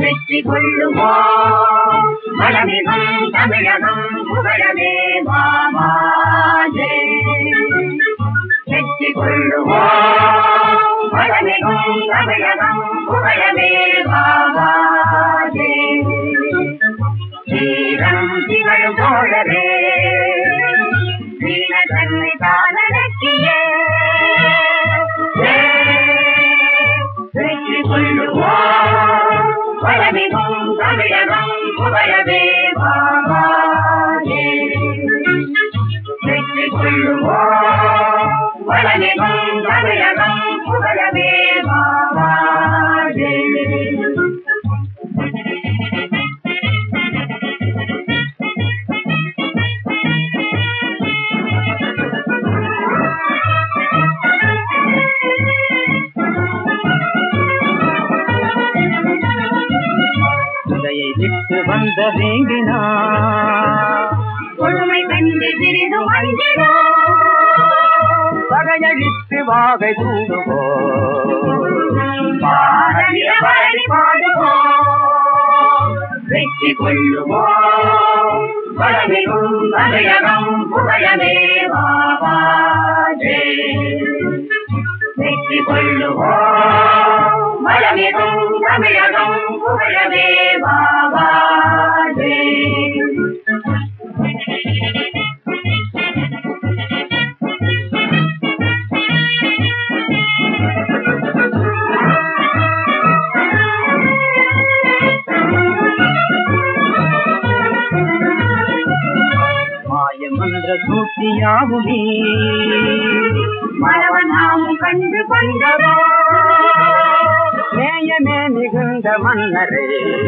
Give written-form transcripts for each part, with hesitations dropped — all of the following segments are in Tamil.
வெற்றி கொள்ளுவோம் வளமிகும் தமிழகம் புகழவே வாமாஜே. வெற்றி கொள்ளுவோம் வளமிகும் தமிழகம் புகழவே வாமாஜே. வீரம் திகழும் தோழரே வீர தன்னை தானடக்கியே வெற்றி கொள்ளுவோம் வளமிகும் தமிழகம் புகழவே வாமாஜே. வெற்றி கொள்ளுவோம் வளமிகும் தமிழகம் புகழவே வாமாஜே. விட்டு வந்த வேங்கினா கொடுமை கண்டு சிறிது வந்திரோ பகையழித்து வாகை தூடுவோ பாரதிய பழனி பாடுவோம். வெற்றி கொள்ளுவோம் வளமிகும் தமிழகம் புகழவே வாமாஜே. வெற்றி கொள்ளுவோம் வளமிகும் தமிழகம் புகழவே வாமாஜே. மாயமன்ற சூழ்ச்சியாகுமே மரவனாமும் கண்டு கொண்டவோ நேயமே மிகுந்த மன்னரே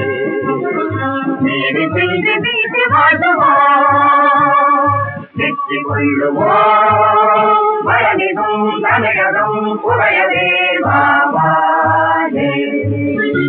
நீதி செய்து வீசி வாழ்வோம். வெற்றி கொள்ளுவோம் வளமிகும் தமிழகம் புகழவே வாமாஜே.